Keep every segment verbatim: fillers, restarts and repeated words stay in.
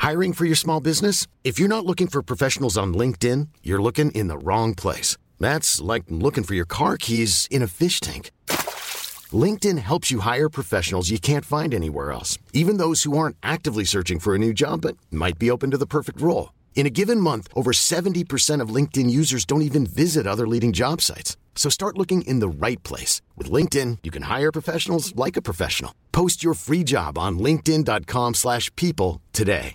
Hiring for your small business? If you're not looking for professionals on LinkedIn, you're looking in the wrong place. That's like looking for your car keys in a fish tank. LinkedIn helps you hire professionals you can't find anywhere else, even those who aren't actively searching for a new job but might be open to the perfect role. In a given month, over seventy percent of LinkedIn users don't even visit other leading job sites. So start looking in the right place. With LinkedIn, you can hire professionals like a professional. Post your free job on linkedin dot com slash people today.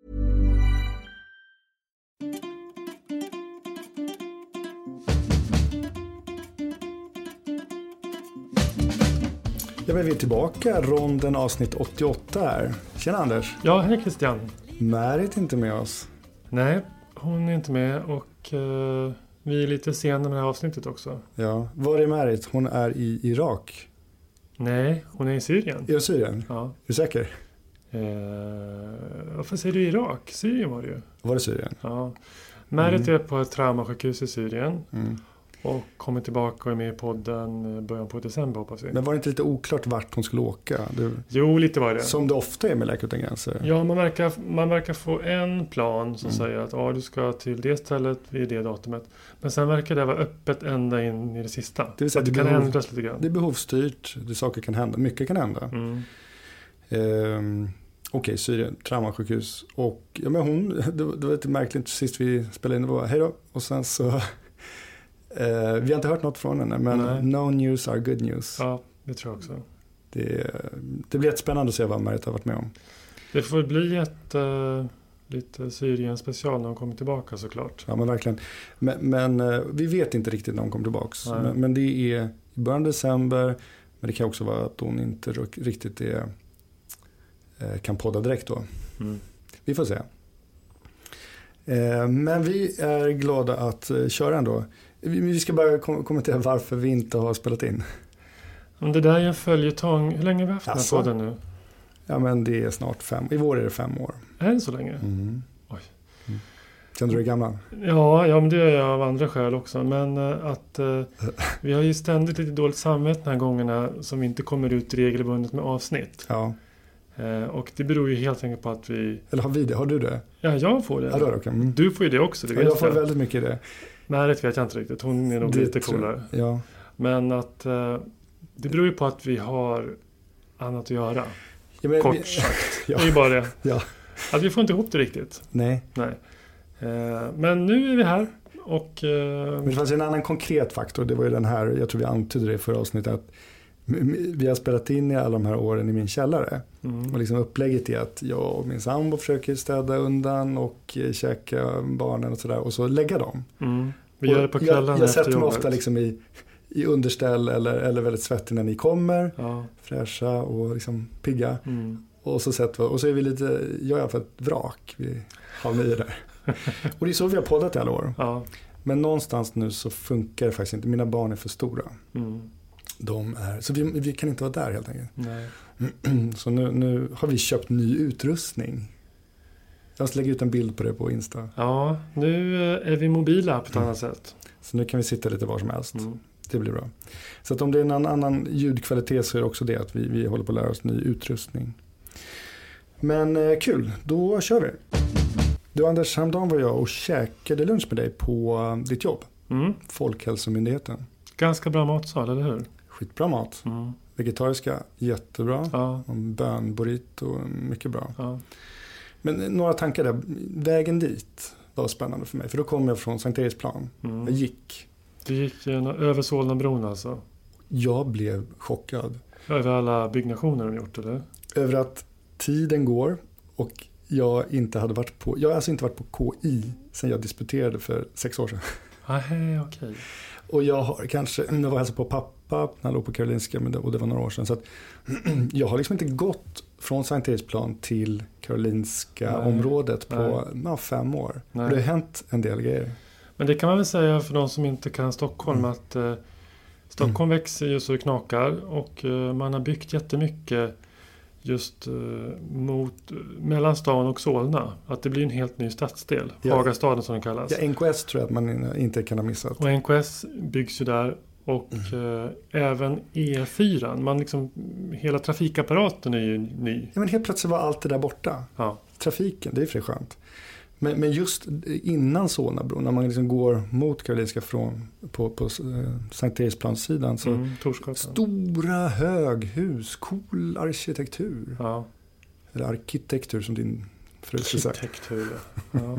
Ja, men vi är tillbaka. Ronden avsnitt åttioåtta här. Tjena Anders. Ja, hej Christian. Märit är inte med oss. Nej, hon är inte med och uh, vi är lite sena med det här avsnittet också. Ja, var är Märit? Hon är i Irak. Nej, hon är i Syrien. Är det Syrien? Ja. Är du säker? Uh, varför säger du Irak? Syrien var det ju. Var det Syrien? Ja. Märit Mm. är på ett traumasjukhus i Syrien. Mm. Och kommer tillbaka och är med i podden början på december hoppas vi. Men var det inte lite oklart vart hon skulle åka? Det... Jo, lite var det. Som det ofta är med Läkare utan gränser. Ja, man verkar, man verkar få en plan som Mm. säger att ja, du ska till det stället vid det datumet. Men sen verkar det vara öppet ända in i det sista. Det vill säga att det, det kan behov, ändras lite grann. Det är behovsstyrt. Det saker kan hända. Mycket kan hända. Mm. Ehm, Okej, okay, Syrien. Traumasjukhus. Och ja, men hon, det, det var lite märkligt sist vi spelade in. Det var hej då. Och sen så... Uh, vi har inte hört något från henne, men Nej. no news are good news. Ja, det tror jag också. Det, det blir jättespännande att se vad Märit har varit med om. Det får bli ett uh, lite Syrien special när hon kommer tillbaka såklart. Ja, men verkligen. Men, men uh, vi vet inte riktigt när hon kommer tillbaka. Men, men det är i början av december. Men det kan också vara att hon inte riktigt är, uh, kan podda direkt då. Mm. Vi får se. Uh, men vi är glada att uh, köra ändå. Vi ska bara kom- kommentera varför vi inte har spelat in. Men det där är en följetong. Hur länge har vi haft Asså? den här podden nu? Ja, men det är snart fem. I vår är det fem år. Är det så länge? Mm. Oj. Mm. Känner du dig gammal? Ja, ja, men det gör jag av andra skäl också. Men uh, att uh, vi har ju ständigt lite dåligt samvete den här gångerna som vi inte kommer ut regelbundet med avsnitt. Ja. Uh, och det beror ju helt enkelt på att vi... Eller har vi det? Har du det? Ja, jag får det. Ja, då är det okej. Mm. Du får ju det också, det Ja, vet jag får jag. väldigt mycket i det. Närhet vet jag inte riktigt. Hon är nog Det lite tror jag. coolare. Ja. Men att uh, det beror ju på att vi har annat att göra. Ja, men, Kort vi, sagt. ja. Det är ju bara det. Ja. Att vi får inte ihop det riktigt. Nej. Nej. Uh, men nu är vi här. Och, uh, Men det fanns en annan konkret faktor. Det var ju den här, jag tror vi antydde det i förra avsnittet, att vi har spelat in i alla de här åren i min källare. mm. Och liksom upplägget är att jag och min sambo försöker städa undan och käka barnen och sådär. Och så lägga dem. Mm. Vi och gör det på kvällen Jag, jag efter sätter mig jobbet. ofta liksom i, i underställ eller, eller väldigt svettig när ni kommer. Ja. Fräscha och liksom pigga. Mm. Och så, sätter vi, och så är vi lite, jag är för ett vrak. Vi har nio där. Och det är så vi har poddat i alla år. Ja. Men någonstans nu så funkar det faktiskt inte. Mina barn är för stora. Mm. De är, så vi, vi kan inte vara där helt enkelt. Nej. Så nu, nu har vi köpt ny utrustning. Jag ska lägga ut en bild på det på Insta. Ja, nu är vi mobila på ett Mm. annat sätt. Så nu kan vi sitta lite var som helst. Mm. Det blir bra. Så att om det är en annan ljudkvalitet så är det också det att vi, vi håller på att lära oss ny utrustning. Men eh, kul, då kör vi. Du Anders, häromdagen var jag och käkade lunch med dig på uh, ditt jobb. Mm. Folkhälsomyndigheten. Ganska bra matsal, eller hur? Skitbra mat. Mm. Vegetariska, jättebra. Ja. Bönburrito, mycket bra. Ja. Men några tankar där. Vägen dit var spännande för mig. För då kom jag från Sankt Eriksplan. Mm. Jag gick. Du gick genom, över Solnabron alltså? Jag blev chockad. Över alla byggnationer de gjort, eller? Över att tiden går och jag inte hade varit på, jag har alltså inte varit på K I sedan jag disputerade för sex år sedan. Nej, okej. Och jag har kanske, jag var hälsa på pappa när jag låg på Karolinska, men det, och det var några år sedan. Så att jag har liksom inte gått från Sankt Eriksplan till Karolinska Nej. området på Nej. ja, fem år. Nej. Och det har hänt en del grejer. Men det kan man väl säga för de som inte kan Stockholm Mm. att eh, Stockholm mm. växer ju så det knakar och eh, man har byggt jättemycket just eh, mot, mellan stan och Solna. Att det blir en helt ny stadsdel. Ja. Hagastaden som den kallas. Ja, N K S tror jag att man inte kan ha missat. Och N K S byggs ju där och mm. eh, även E fyra. Man liksom, hela trafikapparaten är ju ny. Ja, men helt plötsligt var allt det där borta. Ja. trafiken, det är för skönt. Men, men just innan Solnabron, när man liksom går mot Karolinska från på, på Sankt Eriksplanssidan, så mm, stora höghus, cool arkitektur. Ja. Eller arkitektur som din fru skulle säga. Arkitektur, ja.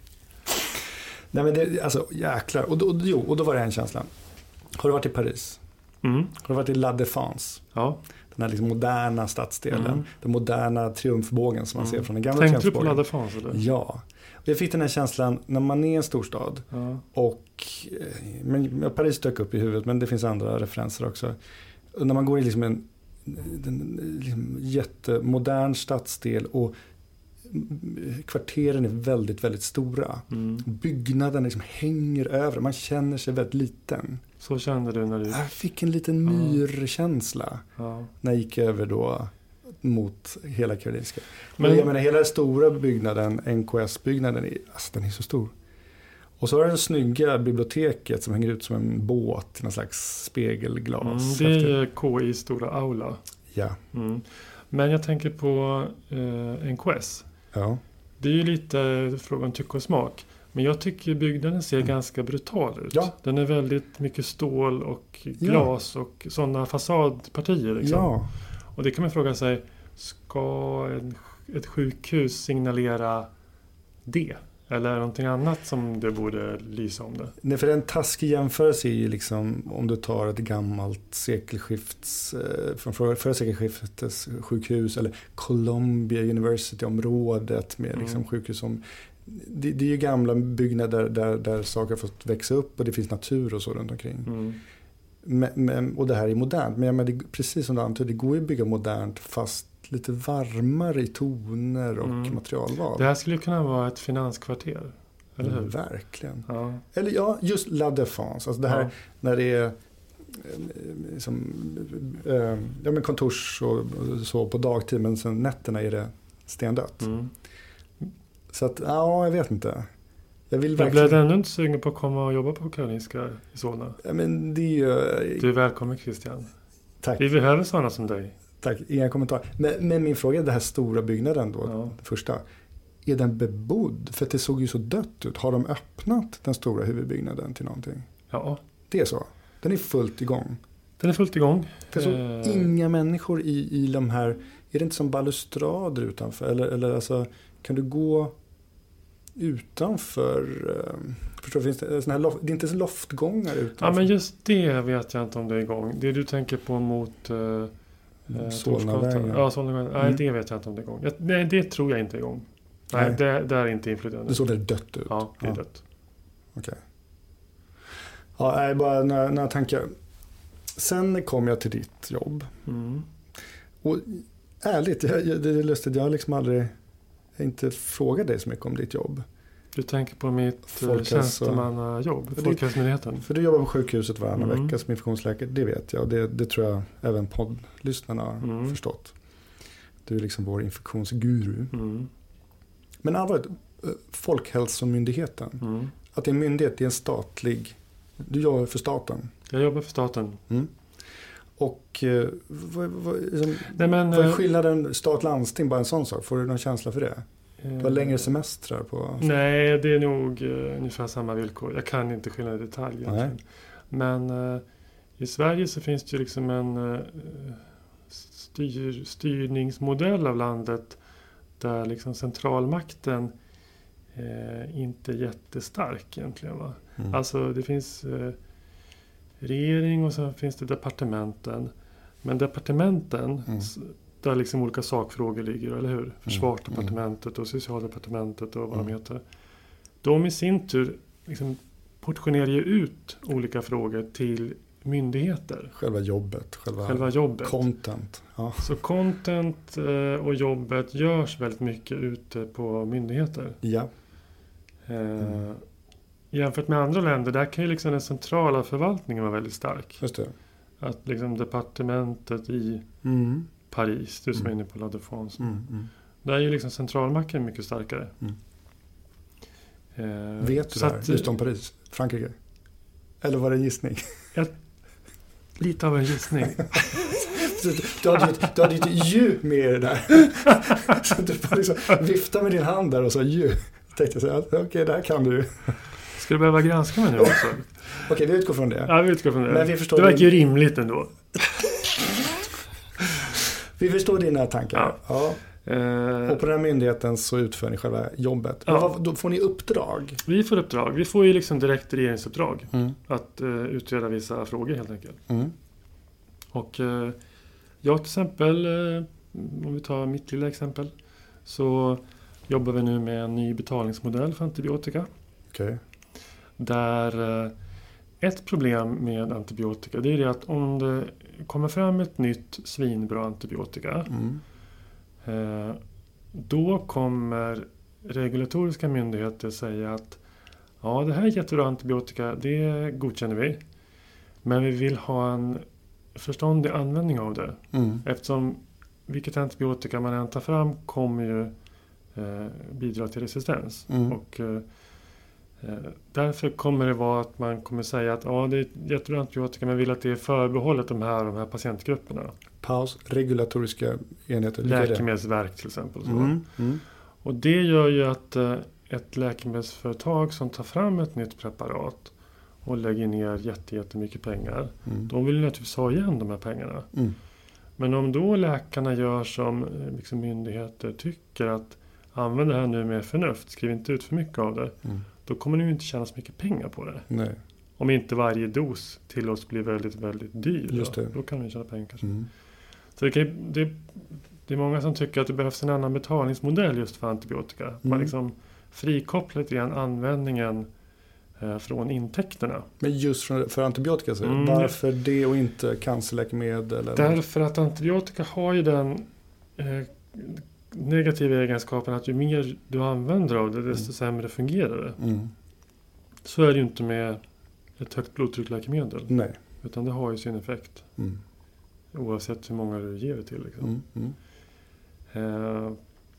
Nej men det, alltså jäklar. Och då, jo, och då var det en känsla. Har du varit i Paris? Mm. Har du varit i La Défense? Ja. Den här liksom moderna stadsdelen. Mm. Den moderna triumfbågen som man mm. ser från den gamla Tänkte triumfbågen. Tänkte du på La Défense eller? Ja. Och jag fick den här känslan när man är i en storstad. Ja. Och men, Paris dök upp i huvudet, men det finns andra referenser också. Och när man går i liksom en, en liksom jättemodern stadsdel och kvarteren är väldigt, väldigt stora. Mm. Byggnaden liksom hänger över. Man känner sig väldigt liten. Så kände du när du... Jag fick en liten myrkänsla ja. när jag gick över då mot hela Karolinska. Men och jag menar, hela den stora byggnaden, N K S-byggnaden, är, alltså, den är så stor. Och så har den snygga biblioteket som hänger ut som en båt i någon slags spegelglas. Mm, det är K I:s stora aula. Ja. Mm. Men jag tänker på eh, N K S. Ja. Det är ju lite frågan om tycke och smak. Men jag tycker byggnaden ser mm. ganska brutal ut. Ja. Den är väldigt mycket stål och glas ja. och sådana fasadpartier. Liksom. Ja. Och det kan man fråga sig, ska en, ett sjukhus signalera det? Eller någonting annat som det borde lysa om det? Nej, för en taskig jämförelse är ju liksom om du tar ett gammalt sekelskifts, eh, från förra sekelskiftets sjukhus eller Columbia University-området med mm. liksom sjukhus som det, det är ju gamla byggnader där, där saker har fått växa upp och det finns natur och så runt omkring. Mm. Men, men, och det här är modernt, men, men det, precis som du antyder, det går ju att bygga modernt fast lite varmare i toner och mm. materialval. Det här skulle kunna vara ett finanskvarter, eller hur? Mm, verkligen. Ja. Eller ja, just La Défense. Alltså det här ja. när det är som, äh, ja, men kontors och, och så på dagtid, men sen nätterna är det stendött. Mm. Så att, ja, jag vet inte. Jag vill verkligen... blev ändå inte sugen på att komma och jobba på Karolinska i Solna. Ja, men det är ju... Du är välkommen, Christian. Tack. Vi behöver sådana som dig. Tack, inga kommentarer. Men, men min fråga är, den här stora byggnaden då, ja. första. Är den bebodd? För att det såg ju så dött ut. Har de öppnat den stora huvudbyggnaden till någonting? Ja. Det är så? Den är fullt igång? Den är fullt igång. För så eh... inga människor i, i de här... Är det inte som balustrader utanför? Eller, eller alltså, kan du gå utanför... Eh, förstår, finns det, såna här loft, det är inte så loftgångar utanför? Ja, men just det vet jag inte om det är igång. Det du tänker på mot... Eh, Solnavägen. Ja, Solnavägen. Nej, mm. det vet jag inte om det är igång. Nej, det tror jag inte är igång. Nej, Nej. Det, det är inte inflytande. Det såg det dött ut? Ja, det är ja. dött. Okej. Okay. Ja, nej, bara några, några tankar. Sen kom jag till ditt jobb. Mm. Och ärligt, jag, det är lustigt. Jag har liksom aldrig jag inte frågat dig så mycket om ditt jobb. Du tänker på mitt tjänstemannajobb, Folkhälsomyndigheten. För du jobbar på sjukhuset varannan mm. vecka som infektionsläkare, det vet jag. Det, det tror jag även poddlyssnarna har mm. förstått. Du är liksom vår infektionsguru. Mm. Men allvarligt, Folkhälsomyndigheten, mm. att det är en myndighet, det är en statlig... Du jobbar för staten. Jag jobbar för staten. Mm. Och eh, vad, vad, liksom, Nej, men, vad är skillnaden stat-landsting, bara en sån sak? Får du någon känsla för det? Du har längre semestrar på... Nej, det är nog uh, ungefär samma villkor. Jag kan inte skilja i detalj egentligen. Men uh, i Sverige så finns det ju liksom en uh, styr, styrningsmodell av landet där liksom centralmakten uh, inte är jättestark egentligen. Va? Mm. Alltså det finns uh, regering och så finns det departementen. Men departementen... Mm. Där liksom olika sakfrågor ligger, eller hur? Försvarsdepartementet och socialdepartementet och vad mm. de heter. De i sin tur liksom portionerar ju ut olika frågor till myndigheter. Själva jobbet. Själva, själva jobbet. Content. Ja. Så content och jobbet görs väldigt mycket ute på myndigheter. Ja. Mm. Eh, jämfört med andra länder, där kan ju liksom den centrala förvaltningen vara väldigt stark. Just det. Att liksom departementet i... Mm. Paris, du som är inne på La Défense. Mm, mm. Där är ju liksom centralmakten mycket starkare. Mm. Eh, Vet du det här, just om Paris, Frankrike? Eller var det en gissning? Jag, lite av en gissning. Du hade ju ett, du hade ju ett ju med i det där. Så du bara liksom vifta med din hand där och så ju. Tänkte jag så här, okej, okay, det här kan du. Ska du behöva granska mig nu också? Okej, okay, vi utgår från det. Ja, vi utgår från det. Men vi förstår det verkar ju din... rimligt ändå. Vi förstår dina tankar. Ja. Ja. Och på den här myndigheten så utför ni själva jobbet. Ja. Vad, då får ni uppdrag? Vi får uppdrag. Vi får ju liksom direkt regeringsuppdrag. Mm. Att uh, utreda vissa frågor helt enkelt. Mm. Och uh, jag till exempel, uh, om vi tar mitt lilla exempel, så jobbar vi nu med en ny betalningsmodell för antibiotika. Okej. Okay. Där uh, ett problem med antibiotika, det är det att om det kommer fram ett nytt svinbra antibiotika, mm. eh, då kommer regulatoriska myndigheter säga att ja, det här är jättebra antibiotika, det godkänner vi. Men vi vill ha en förståndig användning av det. Mm. Eftersom vilket antibiotika man än tar fram kommer ju eh, bidra till resistens. Mm. Och eh, därför kommer det vara att man kommer säga att ja, det är jättebra antibiotika, men vill att det är förbehållet de här, de här patientgrupperna. Paus, regulatoriska enheter. Läkemedelsverk till exempel. Så. Mm. Mm. Och det gör ju att eh, ett läkemedelsföretag som tar fram ett nytt preparat och lägger ner jätte, jättemycket pengar, mm. de vill ju naturligtvis ha igen de här pengarna. Mm. Men om då läkarna gör som liksom, myndigheter tycker att använd det här nu med förnuft, skriv inte ut för mycket av det, mm. då kommer ni ju inte tjäna så mycket pengar på det. Nej. Om inte varje dos till oss blir väldigt, väldigt dyr. Just det. Då, då kan vi tjäna pengar kanske. Mm. Så det, kan, det, det är många som tycker att det behövs en annan betalningsmodell just för antibiotika. Mm. Man liksom frikopplar lite grann användningen eh, från intäkterna. Men just för, för antibiotika, så Mm. varför det och inte cancerläkemedel? Eller? Därför att antibiotika har ju den eh, negativa egenskapen att ju mer du använder av det, desto mm. sämre fungerar det. Mm. Så är det ju inte med ett högt blodtryckläkemedel. Nej. Utan det har ju sin effekt. Mm. Oavsett hur många du ger det till. Liksom. Mm. Mm. Eh,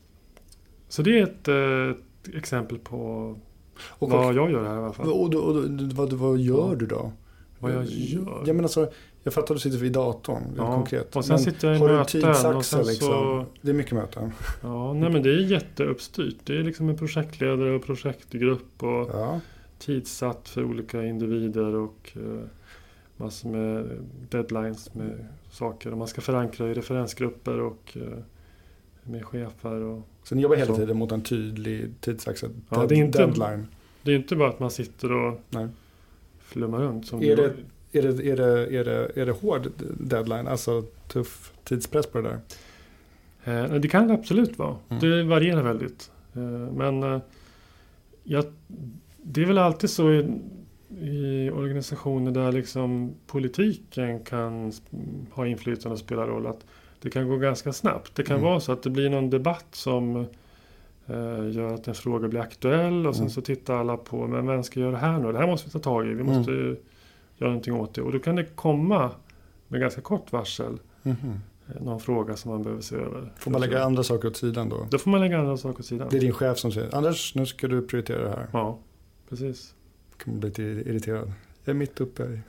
så det är ett, eh, ett exempel på och vad och, jag gör här i alla fall. Och, och, och vad, vad gör ja. du då? Vad jag gör? Jag menar så, jag fattar att du sitter vid datorn, ja. konkret. Och sen men sitter jag i har möten. Du tidsaxel, och sen liksom? så, det är mycket möten. Ja, nej men det är jätteuppstyrt. Det är liksom en projektledare och projektgrupp och ja. tidsatt för olika individer och eh, massor med deadlines med saker. Och man ska förankra i referensgrupper och eh, med chefer. Och så ni jobbar hela så. tiden mot en tydlig tidsaxel, ja, dead, det är inte, deadline? Det är inte bara att man sitter och nej. flummar runt. Som är, det, är, det, är, det, är, det, är det hård deadline, alltså tuff tidspress på det där? Eh, det kan det absolut vara. Mm. Det varierar väldigt. Eh, men eh, jag, det är väl alltid så i, i organisationer där liksom politiken kan sp- ha inflytande och spela roll, att det kan gå ganska snabbt. Det kan mm. vara så att det blir någon debatt som eh, gör att en fråga blir aktuell och sen mm. så tittar alla på, men vem ska göra det här nu? Det här måste vi ta tag i. Vi måste mm. göra någonting åt det. Och då kan det komma med ganska kort varsel mm. någon fråga som man behöver se över. Får man lägga andra saker åt sidan då? Då får man lägga andra saker åt sidan. Det är din chef som säger, Anders, nu ska du prioritera det här. Ja, precis. Kan man bli lite irriterad. Jag är mitt uppe i.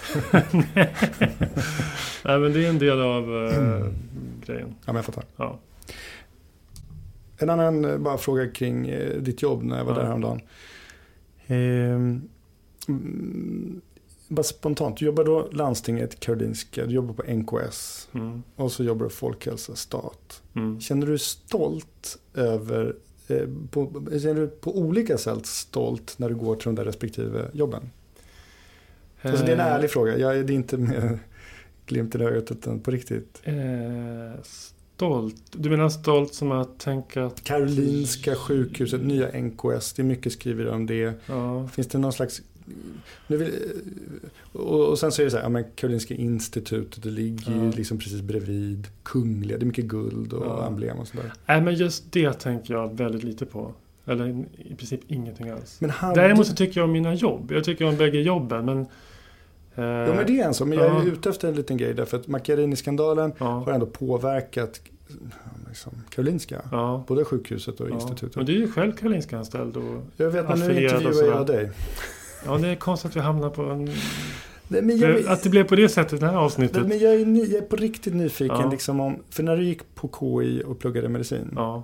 Nej, men det är en del av äh, mm. grejen. Ja, men jag fattar. Ja. En annan bara fråga kring eh, ditt jobb när jag var ja. där häromdagen. Eh, mm, bara spontant, du jobbar då landstinget Karolinska, du jobbar på N K S mm. och så jobbar du folkhälsostat. Mm. Känner du stolt över, eh, på, känner du på olika sätt stolt när du går till de där respektive jobben? Eh. Alltså det är en ärlig fråga, jag är det inte med glimten i ögat utan på riktigt. Eh, stolt? Du menar stolt som att tänka att... Karolinska sjukhuset, nya N K S, det är mycket skriver om det. Ja. Finns det någon slags... Nu vill, och, och sen så är det så här, ja, men Karolinska institutet, det ligger ju ja. liksom precis bredvid Kungliga, det är mycket guld och ja. emblem och sådär. Nej, men just det tänker jag väldigt lite på. Eller i princip ingenting alls. Men han, Däremot så tycker jag om mina jobb. Jag tycker om bägge jobben, men... Eh, ja, men det är en så. Men ja. jag är ute efter en liten grej, därför att Macchiarini-skandalen ja. har ändå påverkat liksom, Karolinska. Ja. Både sjukhuset och ja. institutet. Men du är ju själv Karolinska-anställd och jag vet, men nu intervjuar jag dig. Ja, det är konstigt att vi hamnar på en Nej, men jag, att det blev på det sättet det här avsnittet. Nej, men jag, är ny, jag är på riktigt nyfiken. Ja. Liksom om, för när du gick på K I och pluggade medicin. Ja.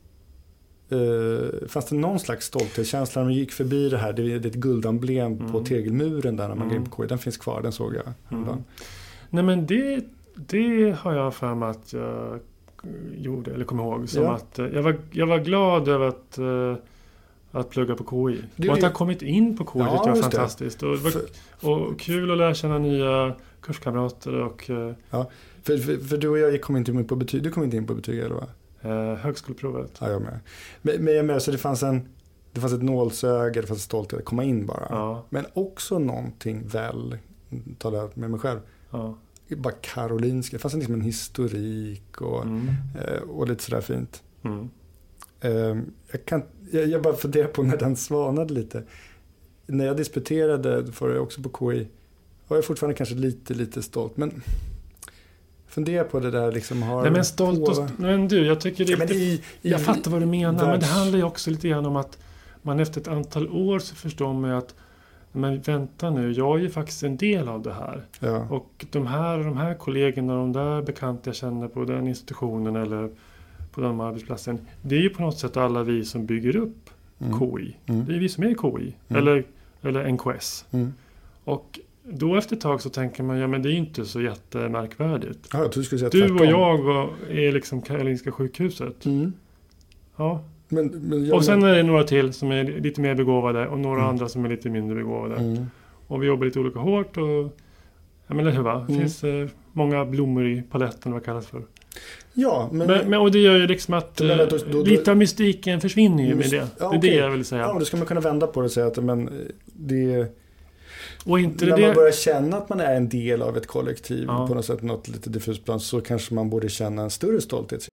Uh, fanns det någon slags stolthetskänsla när man gick förbi det här? Det är ett guldemblem mm. på tegelmuren där när man mm. går in på K I. Den finns kvar, den såg jag. Mm. Nej, men det, det har jag för mig att jag gjorde, eller kom ihåg. Som ja. att jag var, jag var glad över att, uh, att plugga på K I. Du, och att jag kommit in på K I, ja, det var fantastiskt. Och, för, och kul att lära känna nya kurskamrater. Och, uh, ja, för, för, för du och jag kom inte in på betyg. Du kom inte in på betyg, eller vad? Uh, högskoleprovet. Ja, jag med. Men, men jag med, så det fanns en det fanns ett nålsöga, det fanns en stolthet att komma in bara. Ja. Men också någonting väl, talar jag med mig själv. Ja. Bara karolinska. Det fanns liksom en historik och, mm. eh, och lite sådär fint. Mm. Eh, jag, kan, jag, jag bara funderar på när den svanade lite. När jag disputerade för jag också på K I var jag fortfarande kanske lite, lite stolt. Men fundera på det där liksom har... Nej, men stolt och... Men du, jag tycker det är... Ja, i, i, jag fattar vad du menar, världs... men det handlar ju också lite grann om att man efter ett antal år så förstår man ju att men vänta nu, jag är ju faktiskt en del av det här. Ja. Och de här, de här kollegorna, de där bekanta jag känner på den institutionen eller på den arbetsplatsen, det är ju på något sätt alla vi som bygger upp mm. K I. Mm. Det är vi som är K I, mm. eller, eller N K S. Mm. Och då efter ett tag så tänker man, ja men det är ju inte så jättemärkvärdigt. Ja, jag skulle säga du tvärtom. och jag och är liksom Karolinska sjukhuset. Mm. Ja. Men, men jag och sen men... är det några till som är lite mer begåvade och några mm. andra som är lite mindre begåvade. Mm. Och vi jobbar lite olika hårt och ja, men hur va? Det mm. finns eh, många blommor i paletten, vad kallas för. Ja, men... men, men och det gör ju liksom att eh, då, då, lite av mystiken försvinner ju med det. Ja, det är okay. det jag vill säga. Ja, men då ska man kunna vända på det och säga att men, det... Och inte när det... man börjar känna att man är en del av ett kollektiv ja. på något sätt, något lite diffust plan, så kanske man borde känna en större stolthet.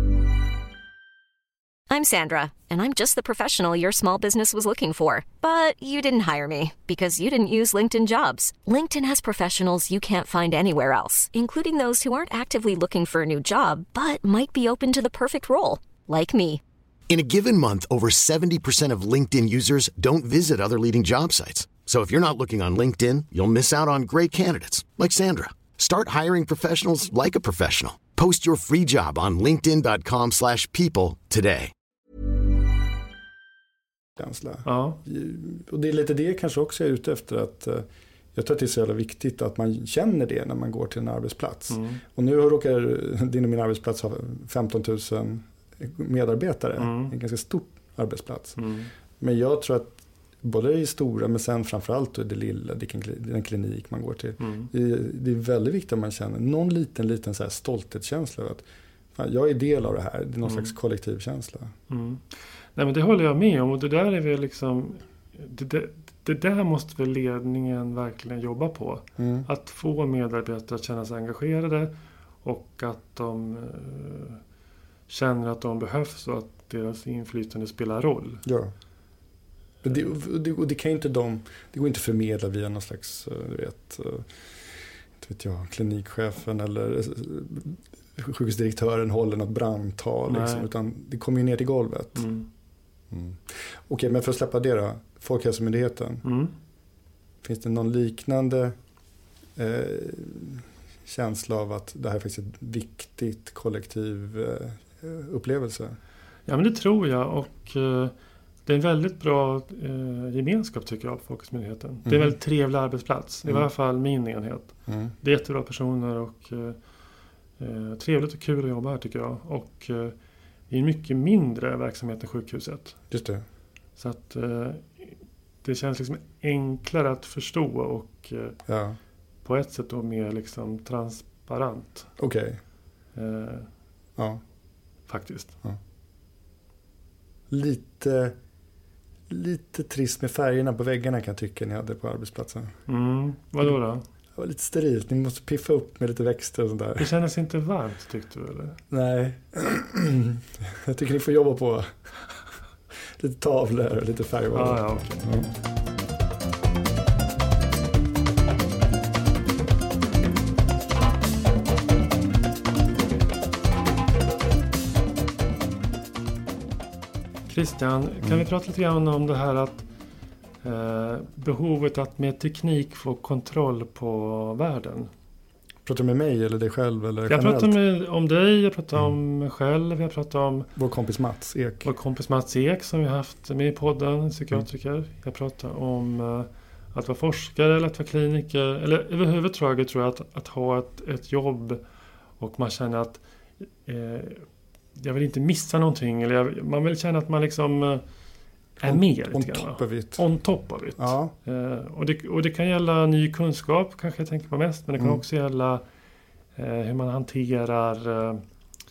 I'm Sandra, and I'm just the professional your small business was looking for. But you didn't hire me because you didn't use LinkedIn Jobs. LinkedIn has professionals you can't find anywhere else, including those who aren't actively looking for a new job, but might be open to the perfect role, like me. In a given month, over seventy percent of LinkedIn users don't visit other leading job sites. So if you're not looking on LinkedIn, you'll miss out on great candidates like Sandra. Start hiring professionals like a professional. Post your free job on linkedin dot com slash people today. Ja. Och det är lite det kanske också jag är ute efter, att jag tror att det är så jävla viktigt att man känner det när man går till en arbetsplats. Mm. Och nu råkar din och min arbetsplats ha femton tusen medarbetare. Mm. En ganska stor arbetsplats. Mm. Men jag tror att både i stora, men sen framförallt det lilla, den klinik man går till. Mm. Det är väldigt viktigt att man känner någon liten, liten så här stolthetskänsla av att fan, jag är del av det här. Det är någon mm. slags kollektivkänsla. Mm. Nej, men det håller jag med om, och det där är väl liksom det, det, det där måste väl ledningen verkligen jobba på. Mm. Att få medarbetare att känna sig engagerade och att de eh, känner att de behövs och att deras inflytande spelar roll. Ja. Och det, det, och det kan inte de, det går inte att förmedla via någon slags, du vet, inte vet jag, klinikchefen eller sjukhusdirektören håller något brandtal liksom, utan det kommer ju ner till golvet. Mm. Mm. Okej, okay, men för att släppa det då, Folkhälsomyndigheten. Mm. Finns det någon liknande eh, känsla av att det här är faktiskt ett viktigt kollektiv eh, upplevelse? Ja, men det tror jag, och eh, det är en väldigt bra eh, gemenskap tycker jag på Folkhälsomyndigheten. Mm. Det är en väldigt trevlig arbetsplats, mm. i varje fall min enhet. Mm. Det är jättebra personer och eh, trevligt och kul att jobba här tycker jag. Och eh, det är en mycket mindre verksamhet än sjukhuset. Just det. Så att eh, det känns liksom enklare att förstå och eh, ja. på ett sätt då mer liksom transparent. Okej. Okay. Eh, ja. Faktiskt. Ja. Lite, lite trist med färgerna på väggarna kan jag tycka ni hade på arbetsplatsen. Mm, vadå då? Det var lite sterilt, ni måste piffa upp med lite växter och sånt där. Det kändes inte varmt tyckte du eller? Nej, jag tycker ni får jobba på lite tavlor och lite färgval. Ah, ja, okay. mm. Christian, kan mm. vi prata lite grann om det här att Eh, behovet att med teknik få kontroll på världen. Pratar du med mig eller dig själv? Eller jag generellt? pratar med, om dig, jag pratar mm. om mig själv, jag pratar om vår kompis Mats Ek. Vår kompis Mats Ek som vi har haft med i podden, psykiatriker. Mm. Jag pratar om uh, att vara forskare eller att vara kliniker. Eller överhuvudtaget tror jag att, att ha ett, ett jobb och man känner att eh, jag vill inte missa någonting. Eller jag, man vill känna att man liksom uh, är on, med. On lite grann, top of it. On top of it. Ja. Uh, och, det, och det kan gälla ny kunskap, kanske jag tänker på mest. Men det kan mm. också gälla uh, hur man hanterar uh,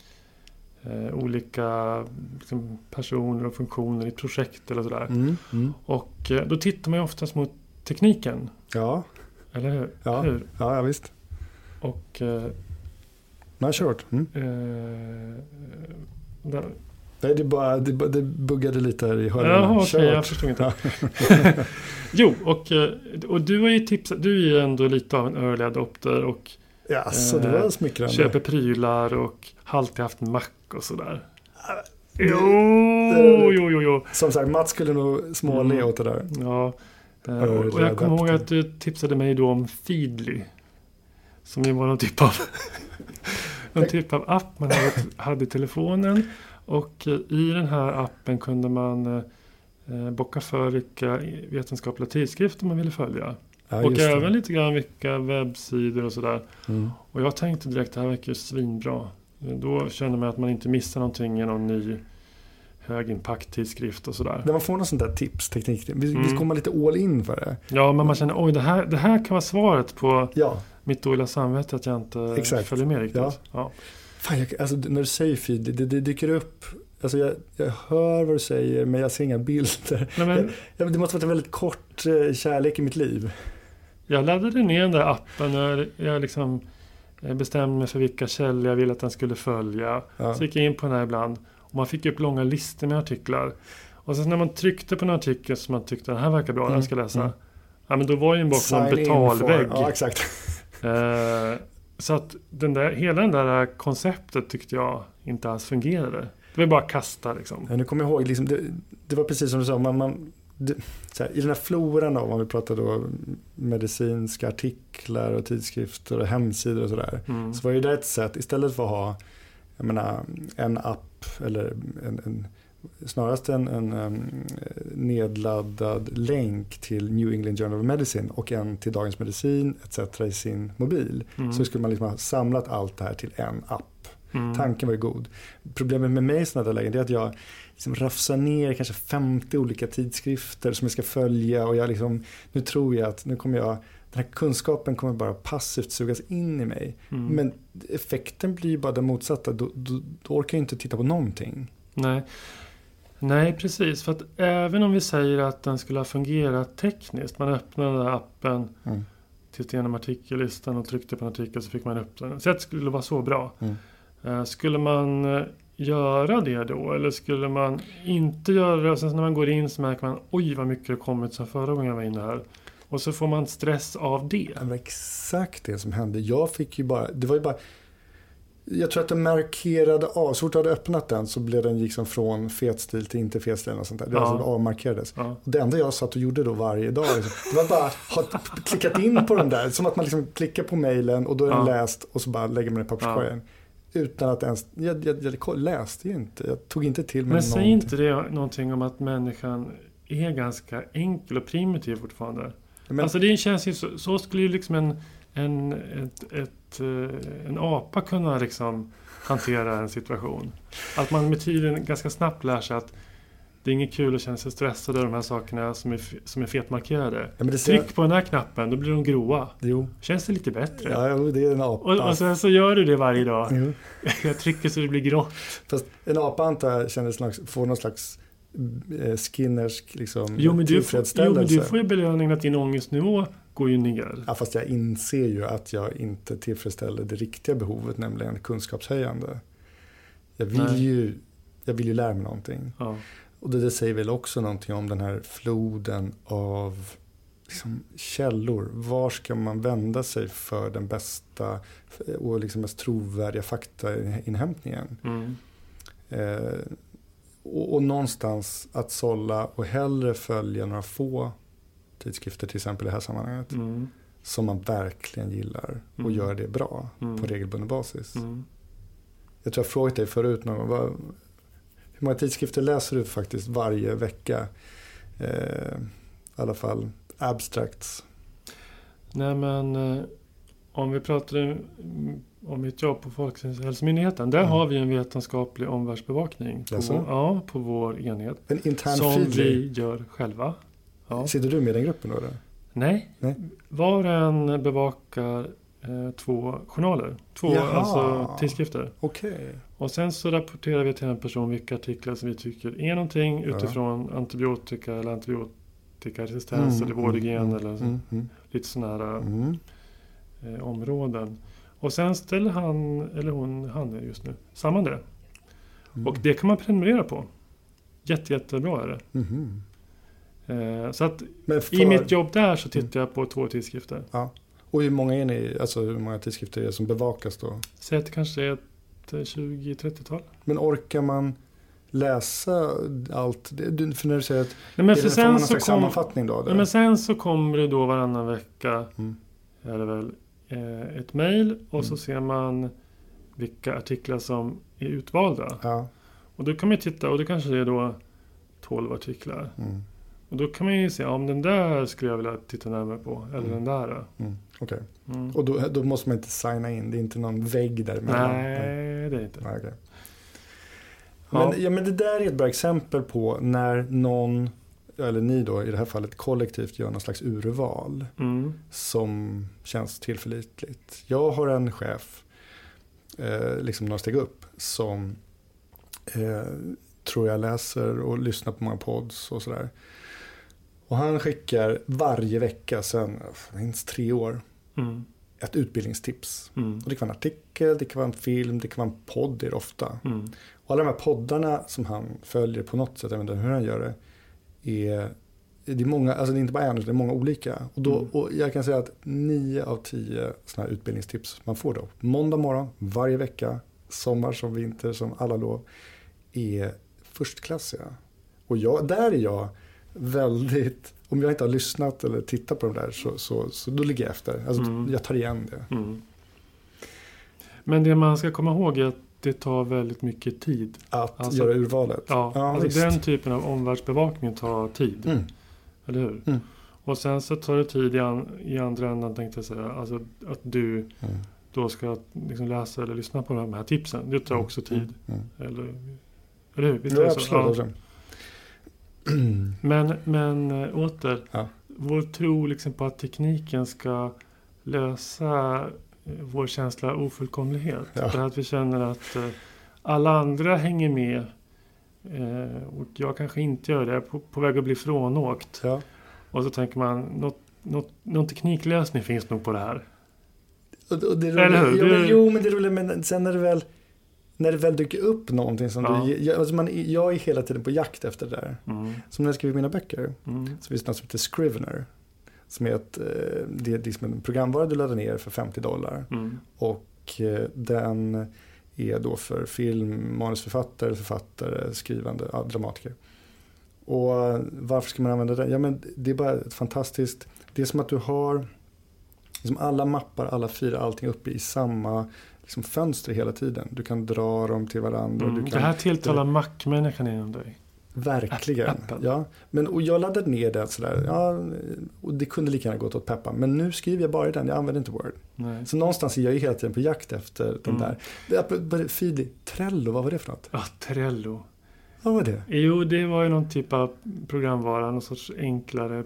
uh, olika liksom, personer och funktioner i projekt eller sådär. Mm. Mm. Och uh, då tittar man ju oftast mot tekniken. Ja. Eller hur? Ja, hur? ja, ja visst. Och... Uh, Nej, kört. Mm. Uh, där, Nej, det, bara, det, det buggade lite här i hörnen. Jaha, okej, okay, jag förstår inte. Jo, och, och du har ju tipsat, du är ju ändå lite av en early adopter och ja, så det var smickrande. Köper prylar och har alltid haft en Mac och sådär. Det, jo, det, jo, jo, jo. Som sagt, Mats skulle nog småle mm. åt det där. Ja, och, och jag kommer ihåg att du tipsade mig då om Feedly. Som ju var någon typ av, någon typ av app man hade, hade i telefonen. Och i den här appen kunde man eh, bocka för vilka vetenskapliga tidskrifter man ville följa. Ja, och även det. Lite grann vilka webbsidor och sådär. Mm. Och jag tänkte direkt att det här verkar svinbra. Då känner man att man inte missar någonting i någon ny högimpact-tidskrift och sådär. När man får någon sån där tips, teknik, vi, mm. vi kommer lite all in för det. Ja, men man känner, oj, det här, det här kan vara svaret på ja. mitt dåliga samvete att jag inte Exakt. följer med riktigt. Ja. Ja. Fan, jag, alltså, när du säger feed, det, det dyker upp. Alltså jag, jag hör vad du säger, men jag ser inga bilder. Nej, men, jag, det måste ha varit en väldigt kort eh, kärlek i mitt liv. Jag laddade ner den där appen och jag liksom bestämde mig för vilka källor jag ville att den skulle följa. Ja. Så gick jag in på den här ibland. Och man fick upp långa listor med artiklar. Och sen när man tryckte på en artikel som man tyckte den här verkar bra, mm. den ska läsa. Mm. Ja, men då var ju en bakom en betalvägg. Ja, exakt. Eh, så att den där, hela den där konceptet tyckte jag inte alls fungerade. Det var bara att kasta liksom. Ja, nu kommer jag ihåg, liksom, det, det var precis som du sa, man, man, det, så här, i den här floran av, om vi pratar då medicinska artiklar och tidskrifter och hemsidor och sådär, mm. så var ju det ett sätt, istället för att ha jag menar, en app eller en, en, snarast en, en um, nedladdad länk till New England Journal of Medicine och en till Dagens Medicin et cetera i sin mobil. Mm. Så skulle man liksom ha samlat allt det här till en app. Mm. Tanken var ju god. Problemet med mig i sådana där lägen är att jag liksom rafsar ner kanske femtio olika tidskrifter som jag ska följa och jag liksom, nu tror jag att nu kommer jag, den här kunskapen kommer bara passivt sugas in i mig. Mm. Men effekten blir bara den motsatta. Då, då, då orkar jag inte titta på någonting. Nej. Nej, precis. För att även om vi säger att den skulle ha fungerat tekniskt, man öppnade den där appen, mm. tittade igenom artikellistan och tryckte på en artikel så fick man upp den. Så det skulle vara så bra. Mm. Uh, skulle man uh, göra det då? Eller skulle man inte göra det? Och sen när man går in så märker man, oj vad mycket det kommit så förra gången jag var inne här. Och så får man stress av det. Ja, men exakt det som hände. Jag fick ju bara, det var ju bara, jag tror att den markerade av, så fort jag hade öppnat den så blev den liksom från fetstil till inte fetstil och sånt där. Det ja. alltså avmarkerades. Ja. Och det enda jag satt och gjorde då varje dag, liksom, det var bara att ha klickat in på den där. Som att man liksom klickar på mejlen och då är den ja. läst och så bara lägger man den i papperskorgen. Ja. Utan att ens, jag, jag, jag läste ju inte, jag tog inte till mig Men någonting. säger inte det någonting om att människan är ganska enkel och primitiv fortfarande? Men, alltså det känns ju så, så skulle ju liksom en, en, ett, ett, en apa kunna liksom hantera en situation. Att man med tiden ganska snabbt lär sig att det är inget kul att känna sig stressad av de här sakerna som är, som är fetmarkerade. Ja, ser... Tryck på den här knappen, då blir de gråa. Jo. Känns det lite bättre? Ja, jo, det är en apa. Och, och sen så gör du det varje dag. Jo. Jag trycker så det blir grått. Fast en apa antar jag känner slags, får någon slags skinnersk liksom, jo, men du får, jo, men du får ju belöningen att din ångestnivå går ju ner. Ja, fast jag inser ju att jag inte tillfredsställer det riktiga behovet, nämligen kunskapshöjande. Jag vill, ju, jag vill ju lära mig någonting. Ja. Och det, det säger väl också någonting om den här floden av liksom, källor. Var ska man vända sig för den bästa och liksom mest trovärdiga faktainhämtningen? Mm. Eh, Och, och någonstans att sålla och hellre följa några få tidskrifter till exempel i det här sammanhanget. Mm. Som man verkligen gillar och Mm. gör det bra Mm. på regelbunden basis. Mm. Jag tror jag frågat dig förut någon gång, vad, hur många tidskrifter läser du faktiskt varje vecka? Eh, I alla fall abstracts. Nej, men eh, om vi pratar mm, om mitt jobb på Folkhälsomyndigheten, där Mm. har vi en vetenskaplig omvärldsbevakning på, Jaså? vår, ja, på vår enhet. En intern Som feedly. vi gör själva. Ja. Sitter du med i den gruppen då? Eller? Nej. Nej. Var och en bevakar eh, två journaler. Två Jaha. alltså, tidskrifter. Okej. Och sen så rapporterar vi till en person vilka artiklar som vi tycker är någonting Ja. utifrån antibiotika eller antibiotikaresistens eller vårdhygien mm, eller mm, mm, lite sådana här mm. eh, områden. Och sen ställer han, eller hon, han är just nu, samman det. Mm. Och det kan man prenumerera på. Jätte, jättebra är det. Mhm. Eh, så att Men för, i mitt jobb där så tittar jag på två tidskrifter. Ja. Och hur många är ni, alltså hur många tidskrifter är det som bevakas då? Säg att det kanske är ett eh, tjugo-trettiotal. Men orkar man läsa allt? Det- Du, för när du säger att Nej, men är för det, får man sen någon så slags kom, sammanfattning då? nej, men sen så kommer det då varannan vecka Mm. är det väl eh, ett mejl och så Mm. ser man vilka artiklar som är utvalda. Ja. Och då kan man ju titta och det kanske är då tolv artiklar. Mm. Och då kan man ju se om den där skulle jag vilja titta närmare på. Eller Mm. den där. Mm. Okej. Mm. Och då, då måste man inte signa in, det är inte någon vägg däremellan. Nej, det är inte. Nej, okej. Ja. Men, ja, men det där är ett bra exempel på när någon, eller ni då i det här fallet kollektivt gör någon slags urval Mm. som känns tillförlitligt. Jag har en chef, eh, liksom några steg upp, som eh, tror jag läser och lyssnar på många pods och sådär. Och han skickar varje vecka sedan minst tre år Mm. ett utbildningstips. Mm. Och det kan vara en artikel, det kan vara en film, det kan vara en podd, det är det ofta. Mm. Och alla de här poddarna som han följer på något sätt, jag vet inte hur han gör det, är, det är många, alltså det är inte bara en, utan det är många olika. Och, då, Mm. och jag kan säga att nio av tio sådana här utbildningstips man får då, måndag morgon, varje vecka, sommar som vinter, som alla lov, är förstklassiga. Och jag, där är jag väldigt, om jag inte har lyssnat eller tittat på de där så, så, så då ligger jag efter. Alltså Mm. jag tar igen det. Mm. Men det man ska komma ihåg är att det tar väldigt mycket tid. Att Alltså- göra urvalet. Ja, alltså visst. den typen av omvärldsbevakning tar tid. Mm. Eller hur? Mm. Och sen så tar det tid i, an, i andra änden, tänkte jag säga. Alltså att du Mm. då ska liksom läsa eller lyssna på de här tipsen. Det tar Mm. också tid. Mm. Eller, eller hur? Visst Ja, är det så? absolut. Ja. Alltså. Men, men äh, åter. Ja. Vår tro liksom på att tekniken ska lösa äh, vår känsla av ofullkomlighet. Ja. För att vi känner att äh, alla andra hänger med. Eh, och jag kanske inte gör det. Jag är på, på väg att bli frånåkt. Ja. Och så tänker man, något, något, någon tekniklösning finns nog på det här. Och, och det Eller hur? Jo, men, Det- jo, men det är roligt. Men sen när det väl, när det väl dyker upp någonting som Ja. du... Jag, alltså man, jag är hela tiden på jakt efter det där. Mm. Som när jag skriver mina böcker. Mm. Så finns det något som heter Scrivener. Som är ett, eh, det är liksom en programvara du laddar ner för femtio dollar. Mm. Och eh, den är då för film, manusförfattare, författare, skrivande, ja, dramatiker. Och eh, varför ska man använda det? Ja, men det är bara ett fantastiskt... Det är som att du har liksom alla mappar, alla fyra, allting uppe i samma liksom fönster hela tiden. Du kan dra dem till varandra. Och Mm. du kan, Det här tilltalar Mac-människan inom dig. verkligen. Apple. Ja, men, och jag laddade ner det sådär. Ja, och det kunde lika gärna gått åt peppan. Men nu skriver jag bara i den, jag använder inte Word. Nej. Så någonstans är jag ju hela tiden på jakt efter den Mm. där. Feedly, Trello, vad var det för något? Ja, Trello. Vad var det? Jo, det var ju någon typ av programvara. Någon sorts enklare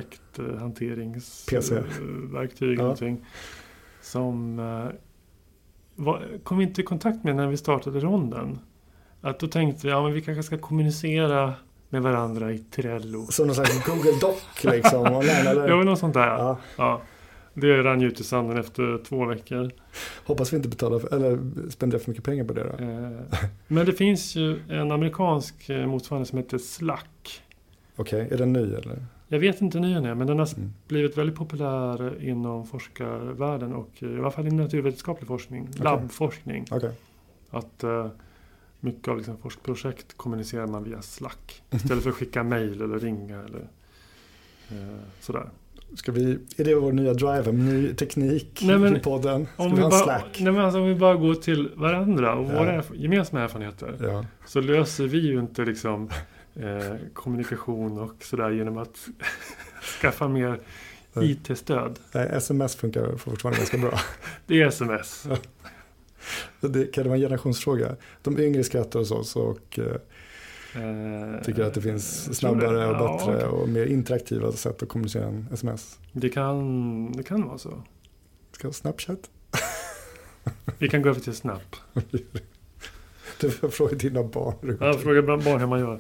projekthanteringsverktyg. P C. Ja. Någonting. Som eh, var, kom vi inte i kontakt med när vi startade ronden. Att då tänkte vi, ja men vi kanske ska kommunicera med varandra i Trello. Som någon slags Google Doc liksom. Online, eller? Ja, något sånt där. Ja. Ja, Ja. Det rann ut i sanden efter två veckor. hoppas vi inte betalar för, eller spenderar för mycket pengar på det då. Eh, men det finns ju en amerikansk eh, motsvarande som heter Slack. Okej, är den ny eller? Jag vet inte hur den är, men den har Mm. blivit väldigt populär inom forskarvärlden och eh, i alla fall i naturvetenskaplig forskning, Okej. labbforskning. Okej. Att eh, mycket av liksom forskprojekt kommunicerar man via Slack istället för att skicka mejl eller ringa. Eller... Eh, sådär. Ska vi, är det vår nya drive, ny teknik nej, men, i podden? Ska om vi vi ha bara, Slack? Nej, men alltså, om vi bara går till varandra och ja. våra gemensamma erfarenheter Ja. så löser vi ju inte liksom, eh, kommunikation och sådär genom att skaffa mer I T-stöd. Nej, sms funkar fortfarande ganska bra. Det är sms. Det kan det vara en generationsfråga. De yngre skrattar hos oss och eh, tycker att det finns snabbare och bättre ja, okay. och mer interaktiva sätt att kommunicera än sms. Det kan, det kan vara så. Ska Snapchat? Vi kan gå över till Snap. Du får fråga dina barn. Ja, fråga barn hur man gör.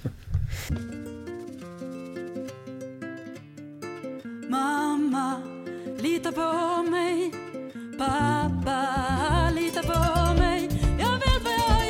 Mamma, lita på mig. Pappa, lita på mig. Jag vet vad jag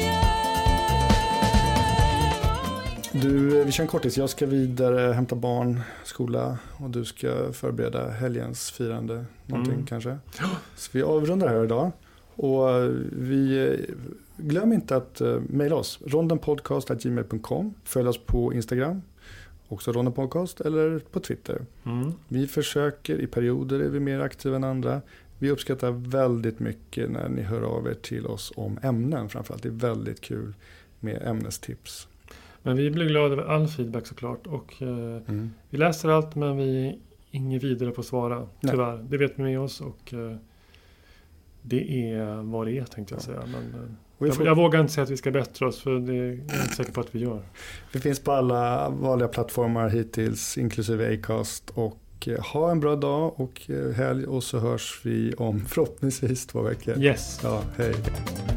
gör. Du, vi kör en kortis. Jag ska vidare hämta barn, skola och du ska förbereda helgens firande någonting mm. kanske. Så vi avrundar här idag. Och vi glöm inte att uh, mejla oss rondenpodcast at gmail dot com. Följ oss på Instagram, också rondenpodcast, eller på Twitter. Mm. Vi försöker, i perioder är vi mer aktiva än andra. Vi uppskattar väldigt mycket när ni hör av er till oss om ämnen framförallt. Det är väldigt kul med ämnestips. Men vi blir glada över all feedback såklart. Och uh, mm. vi läser allt men vi är inget vidare på att svara, tyvärr. Nej. Det vet vi med oss och... Uh, det är vad det är, tänkte jag säga. Men, jag, får... jag vågar inte säga att vi ska bättra oss, för det är jag inte säker på att vi gör. Vi finns på alla vanliga plattformar hittills, inklusive Acast. Och ha en bra dag och helg, och så hörs vi om förhoppningsvis två veckor. Yes. Ja, hej.